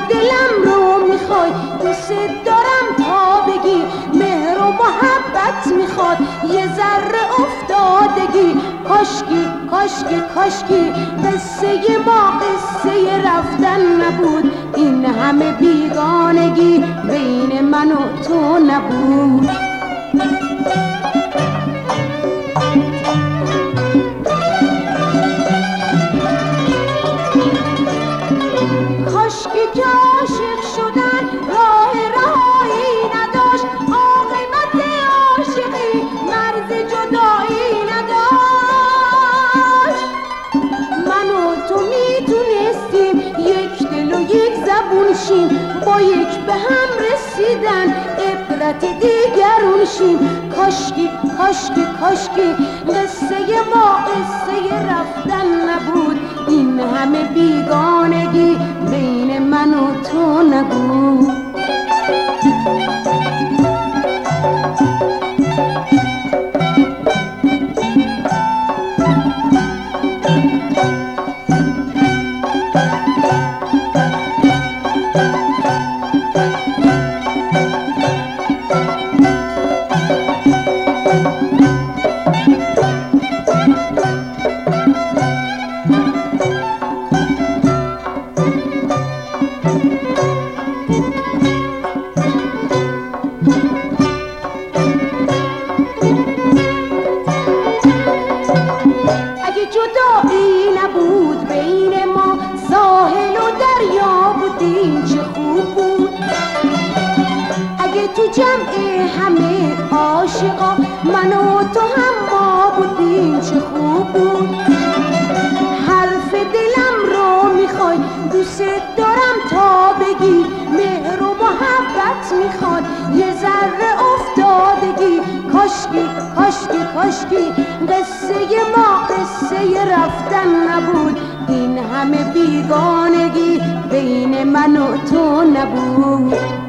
دلم رو میخوای، دوست دارم تا بگی مهر و محبت میخواد یه ذره افتادگی. کاشکی کاشکی کاشکی قصه ما قصه رفتن نبود، این همه بیگانگی بین من و تو نبود. کاشکی که عاشق شدن راه رهایی نداشت، عاقبت عاشقی مرز جدایی نداشت. من و تو میتونستیم یک دل و یک زبون شیم، با یک به هم رسیدن عبرت دیگرون شیم. کاشکی کاشکی کاشکی قصه ما قصه رفتن نبود، این همه بیگانگی بین من و تو نبود. اگه جدایی نبود بین ما، ساحل و دریا بودیم چه خوب بود. اگه تو جمع همه عاشقا من و تو هم ما بودیم چه خوب بود. حرف دلم رو میخوای، دوست دارم تا بگی مهر و محبت میخواد یه ذره افتادگی. کاشکی کاشکی کاشکی قصه ما قصه رفتن نبود، این همه بیگانگی بین من و تو نبود.